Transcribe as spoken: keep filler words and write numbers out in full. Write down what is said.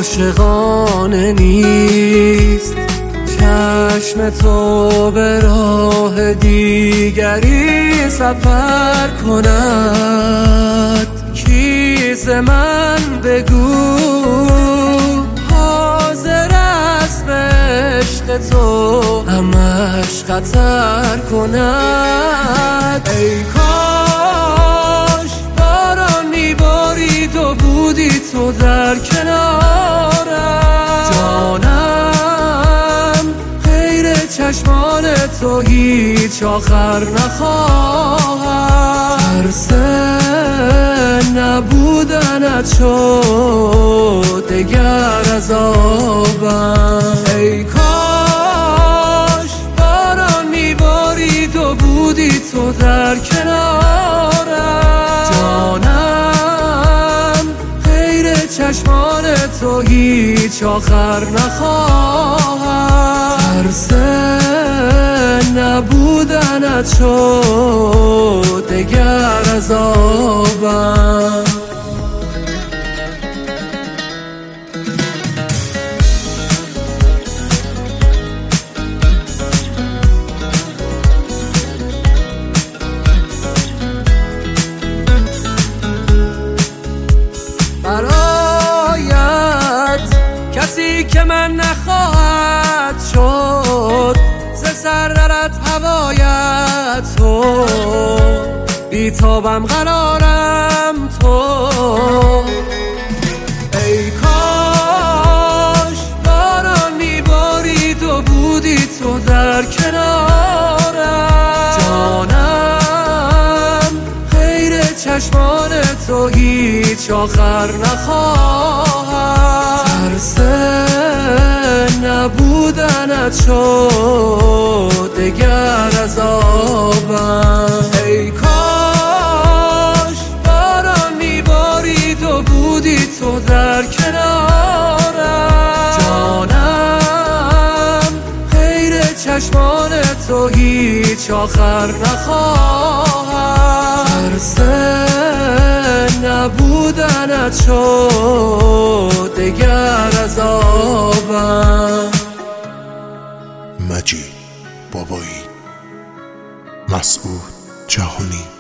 عاشقانه نیست چشم تو به راه دیگری سفر کند. کی ز من بگو حاضر است به عشق تو همش خطر کند. ای کاش باران میبارید و بودی تو در کنارم. جانم غیر چشمان تو هیچ آخر نخواهم. ترس نبودنت شد دگر عذابم. ای کاش باران میبارید و بودی تو در کنارم. جانم غیر چشمان تو هیچ آخر نخواهم. ترس نبودنت شد دگر عذابم. برایت کسی که من نخواهد شد ز سر نرد هوایت تو. بیتابم قرارم تو. ای کاش باران میبارید و بودی تو در کنارم. جانم غیر چشمان تو هیچ آخر نخواهم. ترس نبودنت شد دگر عذابم. ای کاش باران میبارید و بودی تو در کنارم. جانم غیر چشمان تو هیچ آخر نخواهم. ترس نبودنت شد دگر عذابم. مجید بابایی، مسعود جهانی.